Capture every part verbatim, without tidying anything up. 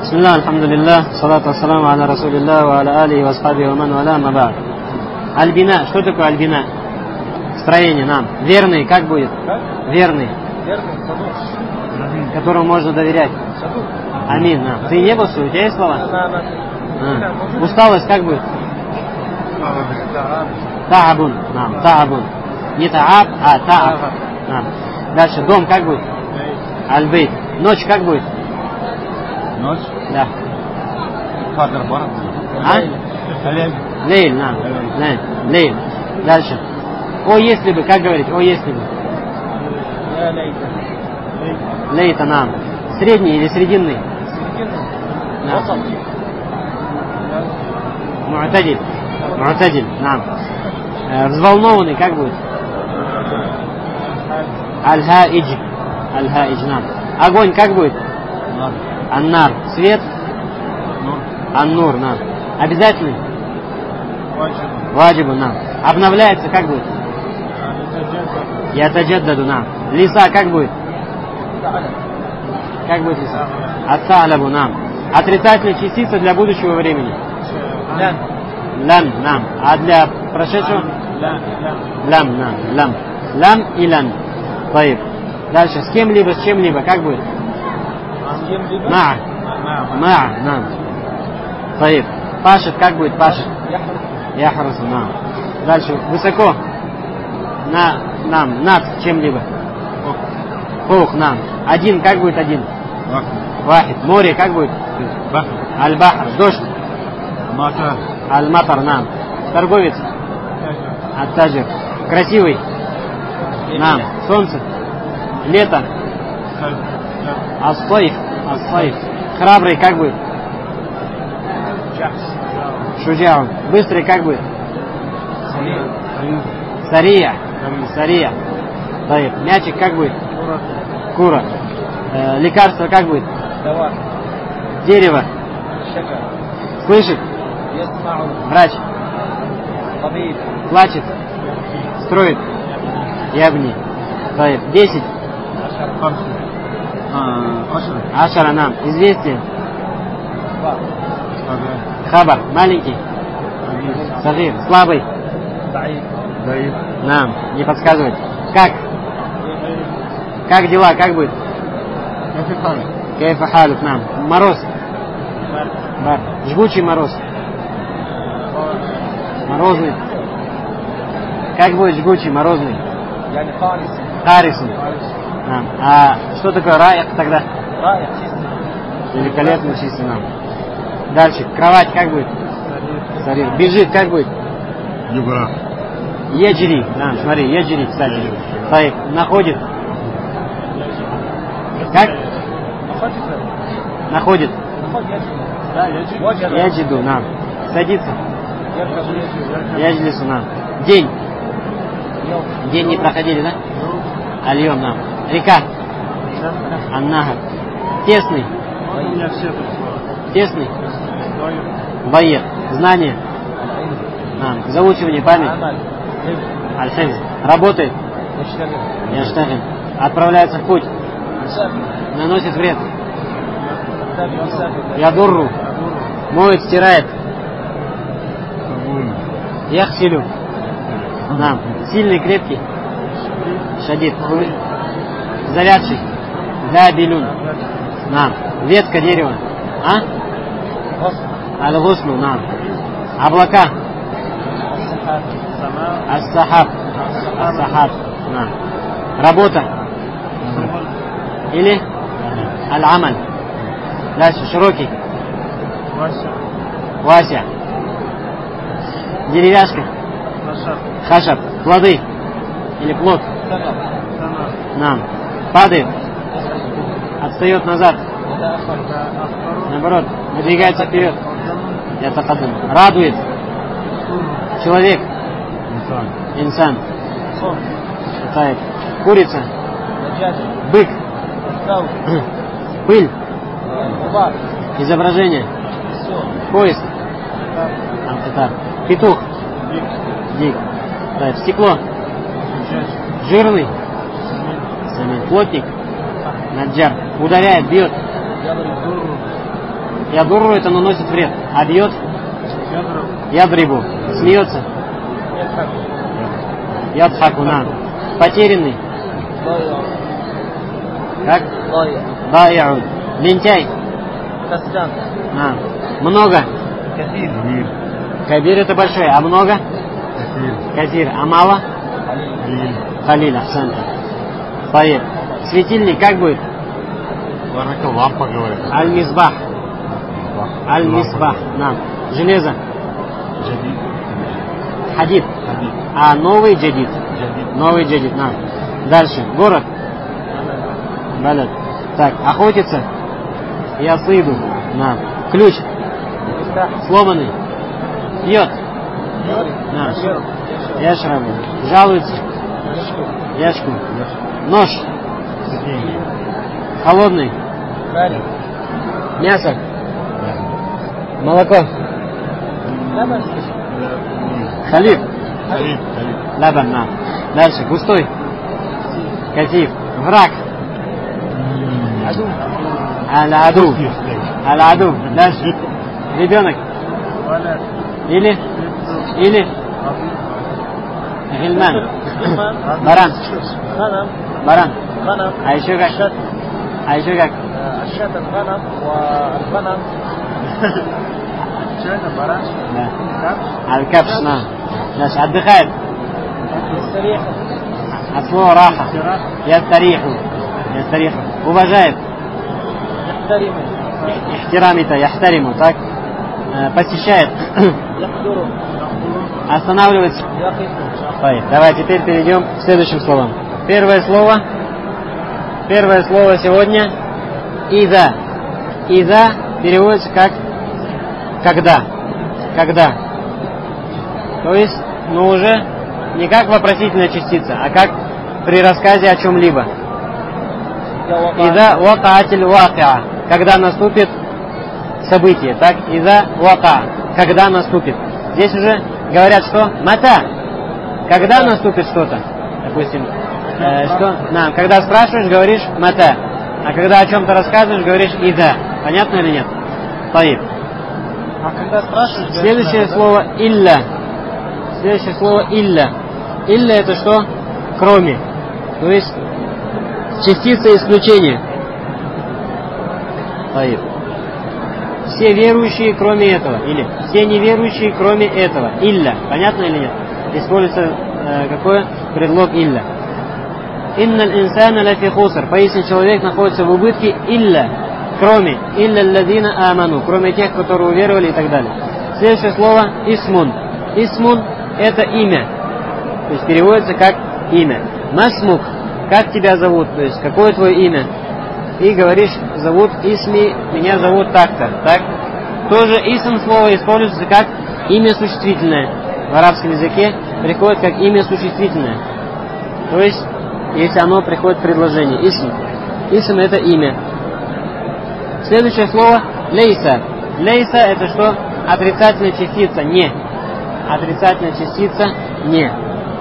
Бисмилlah, алхамдулиллах, салату ассаламу аля расулиллах, ва аля алихи ва асхабихи ва ман валя, ама ба'д. Альбина. Что такое альбина? Строение нам. Верный, как будет? Как? Верный. Верный, садук. Которому можно доверять. Садук. Амин. На. Ты не был, у тебя есть слова? Да, да. А. Усталость как будет? Та'абун. Нам. Та'абун. Не та'аб, а та'аб. Нам. Дальше. Дом как будет? Аль-бейт. Ночь как будет? Ночь? Да. Кадр бар. А? Лейль. Лейль, на. Лейль. Дальше. О, если бы, как говорить? О, если бы. Лейта, нам. Средний или срединный? Срединный. Му'тадиль. Му'тадиль, нам. Взволнованный, как будет? Аль-хаидж. Аль-хаидж, нам. Огонь, как будет? Аннар. Свет? Аннур, нам. Обязательный? Ваджибу, нам. Обновляется, как будет? Ятаджаддаду, нам. Лиса, как будет? Как будет лиса? Ат-та'лабу, нам. Отрицательная частица для будущего времени? Лям. Лям, нам. А для прошедшего? Лям, нам. Лям. Лям и лям. Таиб. Дальше. С кем-либо, с чем-либо, как будет? Ма. Ма, нам. Таиб. Пашет, как будет пашет? Яхрусу, нам. Дальше. Высоко. На, нам. Над чем-либо. Фух, нам. Один, как будет один? Вахид. Море, как будет? Аль-бахр. Дождь. Аль-матар, нам. Торговец. Ат-таджир. Красивый. Нам. Солнце. Лето. Ас-сайф. Ас-сайф. Храбрый, как будет? Шуджаун. Быстрый, как будет? Сария. Сария. Таиб. Мячик, как будет? Кура. Э, лекарство, как будет? Дерево. Слышит? Врач. Плачет. Строит. Ябни. Таиб. Десять. Ашара, нам. Известие. Хабар. Маленький. Сагир. Слабый. Нам. Не подсказывать. Как? Как дела? Как будет? Кайфа халюк, нам. Мороз. Бар. Жгучий мороз. Морозный. Как будет жгучий, морозный? Харисун. А что такое раях тогда? Великолепно, чисто нам. Дальше. Кровать как будет? Сарир. Бежит как будет? Югра. Еджри. Да, смотри, еджри, кстати. Таиб. Находит. Как? Находит. Яджиду, нам. Садится. Яджлису, нам. День. День не проходили, да? Альем, нам. Река. Аннахар. Тесный. Тесный. Байер. Знание. Нам. Заучивание, память. Аль-Хифз. Работает. Яштагин. Отправляется в путь. Наносит вред. Ядурру. Моет, стирает. Яхсилю. Нам. Сильный, крепкий. Шадид. Завядший. Забилюн. Нам. Ветка дерева. А? Аль-Гусну. Нам. Облака. Ас-Сахаб. Ас-Сахаб. Нам. Работа. Или Аль-Амаль. Дальше. Широкий. Вася. Деревяшка. Хашаб. Плоды. Или плод. Нам. Падает. Отстает назад. Наоборот. Выдвигается вперед. Я тақаддам. Радует. Человек. Инсан. Таиб. Курица. Бык. Пыль. Изображение. Поезд. Амфитар. Петух. Дик. Таиб. Стекло. Жирный. Самин. Плотник. Наджар. Ударяет, бьет. Ядурру это наносит вред. А бьет? Ядрибу. Смеется? Ядхаку, на. Потерянный. Как? Дайяуд. Лентяй. А. Много. Кабир. Кабир это большой. А много? Катир. А мало? Халиль. Ахсанта. Поет. Светильник как будет? Лампа говорит. Аль-Мисбах. Аль-Мисбах. На. Железо. Джадид. Хадид. Хадид. А новый джадид. Джадид. Новый джадид. На. Дальше. Город. Балет. Так. Охотиться. Ясыду. На. Ключ. Сломанный. Пьет. На. Яшрабу. Жалуется. Яшку. Нож. Холодный. Мясо. Молоко. Халиб. Халиб. Лабан, на. Дальше. Густой. Катив. Враг. Аль-Аду. Аль-Аду. Дальше. Ребенок. Или? Или? Гильман. Баран. Баран. А еще как? А еще как? Да. Аль-Капш, на. Значит, отдыхает. От слова раха. Ястариху. Ястариху. Уважает. Ихтирамита, яхтариму, так? Посещает. Останавливается. Давай, теперь перейдем к следующим словам. Первое слово. Первое слово сегодня. Иза. Иза переводится как когда. Когда. То есть, ну уже не как вопросительная частица, а как при рассказе о чем-либо. Иза вакаатиль вакиа. Когда наступит событие. Так, иза вака. Когда наступит. Здесь уже говорят, что мата. Когда наступит что-то. Допустим, э, что? На, когда спрашиваешь, говоришь мата. А когда о чем-то рассказываешь, говоришь иза. Понятно или нет? Таиб. А когда спрашиваешь... Следующее да? слово илля. Следующее слово илля. Илля это что? Кроме. То есть частица исключения. Таиб. Все верующие, кроме этого. Или все неверующие, кроме этого. Илля. Понятно или нет? Используется э, какой предлог илля. Инналь инсана лафи хуср. Поистине человек находится в убытке илля. Кроме. Илля алладина аману. Кроме тех, которые уверовали и так далее. Следующее слово исмун. Исмун это имя. То есть переводится как имя. Масмук. Как тебя зовут? То есть какое твое имя? И говоришь, зовут Исми, меня зовут так-то. Так? Тоже исм слово используется как имя существительное. В арабском языке приходит как имя существительное. То есть, если оно приходит в предложение. Исм. Исм это имя. Следующее слово лейса. Лейса это что? Отрицательная частица. Не. Отрицательная частица. Не.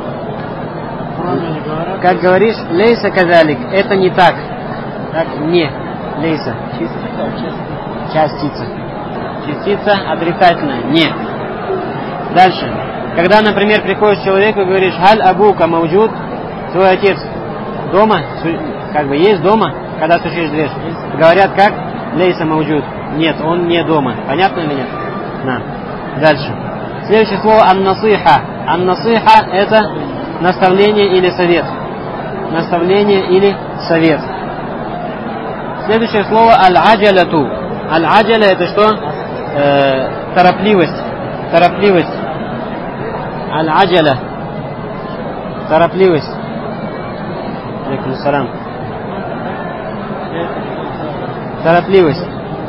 Как говоришь, лейса казалик. Это не так. Так, не. Лейса. Частица. Частица отрицательная. Не. Дальше. Когда, например, приходит человек и говоришь, халь абука мауджуд, твой отец дома, как бы есть дома, когда стучишь в дверь. Говорят как? Лейса мауджуд. Нет, он не дома. Понятно или нет? На. Дальше. Следующее слово ан-насиха. Ан-насиха это наставление или совет. Наставление или совет. Следующее слово аль-аджаляту. Аль-аджаля это что? Э, торопливость. Торопливость. Аль-аджаля. Торопливость. Алейкум ассалам. Торопливость.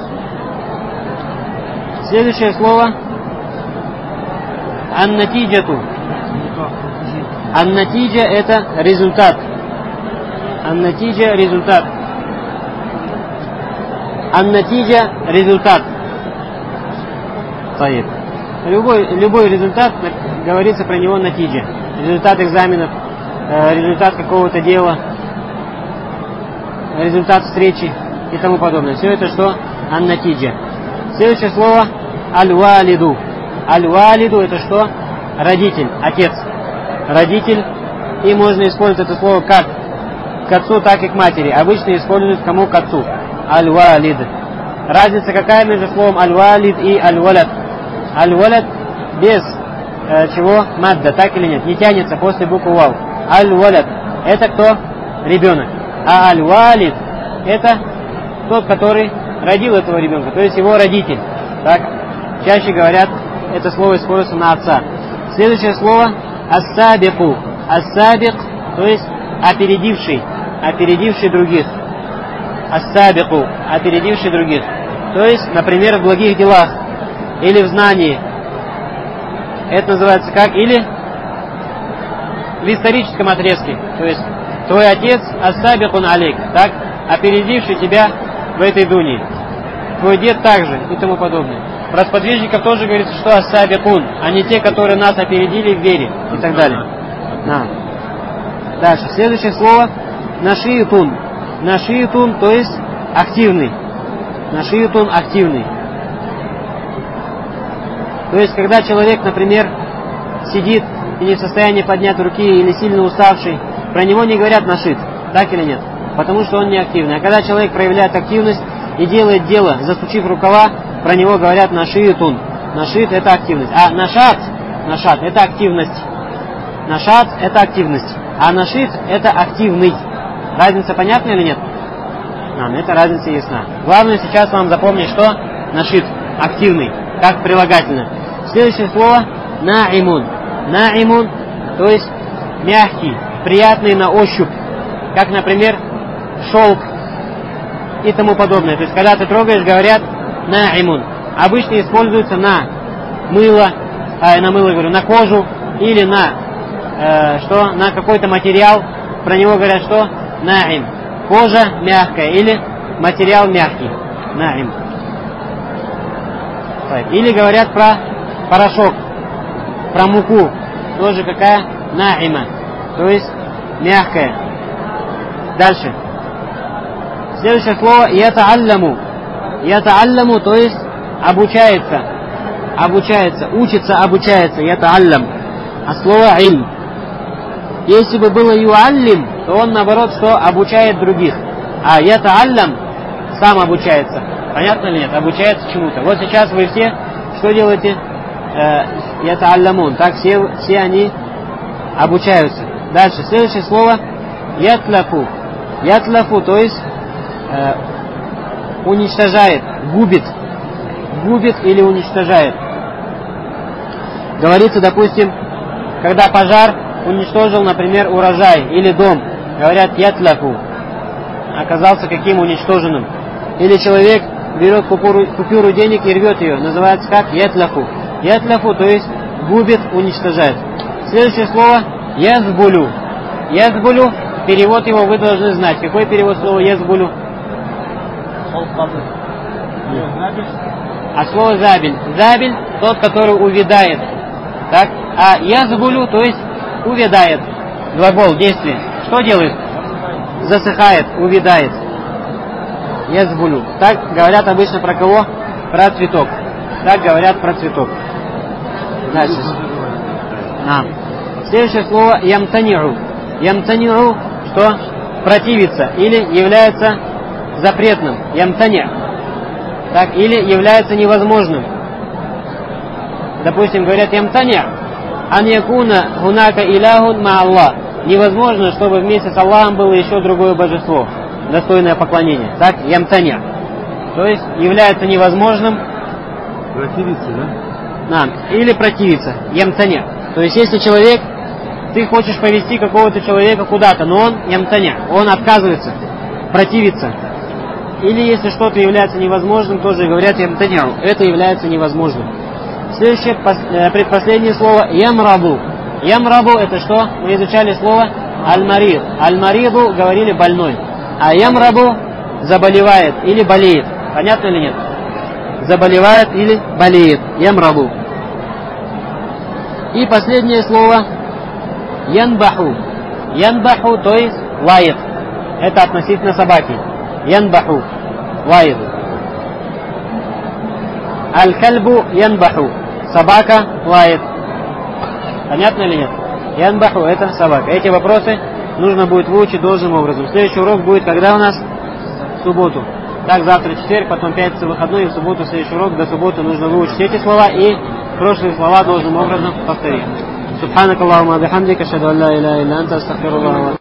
Следующее слово ан-натиджату. Ан-натиджа это результат. Ан-натиджа результат. Ан-натиджа результат. Таиб. Любой, любой результат, говорится про него натиджа. Результат экзаменов, результат какого-то дела, результат встречи и тому подобное. Все это что? Ан-натиджа. Следующее слово аль-валиду. Аль-валиду это что? Родитель, отец. Родитель. И можно использовать это слово как к отцу, так и к матери. Обычно используют кому к отцу. Аль-валид. Разница какая между словом аль-валид и аль-валад? Аль-валад без э, чего? Мадда, так или нет? Не тянется после буквы вау. Аль-валад. Это кто? Ребенок. А аль-валид это тот, который родил этого ребенка, то есть его родитель. Так, чаще говорят, это слово используется на отца. Следующее слово ас-сабику. Ас-сабик, то есть опередивший, опередивший других. Ас-сабику, опередивший других. То есть, например, в благих делах или в знании. Это называется как? Или в историческом отрезке. То есть, твой отец ас-сабикун алейк, так, опередивший тебя в этой дуне. Твой дед также и тому подобное. Про сподвижников тоже говорится, что ас-сабикун, а не те, которые нас опередили в вере и так далее. На. Дальше. Следующее слово нашиютун. Нашиютун, то есть активный. Нашиютун активный. То есть, когда человек, например, сидит и не в состоянии поднять руки или сильно уставший, про него не говорят нашит, так или нет? Потому что он не активный. А когда человек проявляет активность и делает дело, засучив рукава, про него говорят нашиютун. Нашит это активность. А нашат, нашат это активность. Нашат это активность. А нашит это активный. Разница понятна или нет? А, эта разница ясна. Главное сейчас вам запомнить, что нашит активный, как прилагательное. Следующее слово наимун. Наимун, то есть мягкий, приятный на ощупь. Как, например, шелк и тому подобное. То есть, когда ты трогаешь, говорят наимун. Обычно используется на мыло, а, на мыло говорю, на кожу или на э, что, на какой-то материал. Про него говорят, что наим. Кожа мягкая или материал мягкий. Наим. Или говорят про порошок, про муку. Тоже какая? Наима. То есть мягкая. Дальше. Следующее слово ятаалламу. Ятаалламу, то есть обучается. Обучается. Учится, обучается. Ятааллам. А слово ильм. Если бы было юаллим, то он наоборот, что обучает других. А ятааллам сам обучается. Понятно или нет? Обучается чему-то. Вот сейчас вы все что делаете? Ятаалламун. Так все, все они обучаются. Дальше. Следующее слово ятлафу. Ятлафу, то есть э, уничтожает, губит. Губит или уничтожает. Говорится, допустим, когда пожар уничтожил, например, урожай или дом. Говорят ятлафу. Оказался каким уничтоженным. Или человек берет купюру, купюру денег и рвет ее. Называется как ятлафу. Ятлафу, то есть губит, уничтожает. Следующее слово язбулю. Язбулю, перевод его вы должны знать. Какой перевод слова язбулю? А слово забель. Забель, тот, который увядает. Так? А язбулю, то есть увядает. Глагол, действие. Что делает? Засыхает, увядает. Язбулю. Так говорят обычно про кого? Про цветок. Так говорят про цветок. Дальше. А. Следующее слово ямтаниу. Ямтаниу, что? Противится или является запретным. Ямтани. Так, или является невозможным. Допустим, говорят ямтани. Ан якуна хунака иляхун ма Аллах. Невозможно, чтобы вместе с Аллахом было еще другое божество, достойное поклонения. Так, ямтани. То есть является невозможным. Противиться, да? Да, или противиться. Ямтани. То есть если человек, ты хочешь повести какого-то человека куда-то, но он ямтани, он отказывается, противится. Или если что-то является невозможным, тоже говорят ямтани. Это является невозможным. Следующее, предпоследнее слово ямрабу. Ямрабу это что? Мы изучали слово аль-марид. Аль-мариду говорили больной. А ямрабу заболевает или болеет. Понятно или нет? Заболевает или болеет. Ямрабу. И последнее слово янбаху. Янбаху, то есть лает. Это относительно собаки. Янбаху. Лает. Аль-кальбу янбаху. Собака лает. Понятно или нет? Янбаху — это собака. Эти вопросы нужно будет выучить должным образом. Следующий урок будет когда у нас? В субботу. Так, завтра четверг, потом пятница выходной, и в субботу следующий урок. До субботы нужно выучить эти слова и прошлые слова должным образом повторить. Субханак Аллахумма бихамдик, ашхаду ан ла иляха илля анта, астагфирука.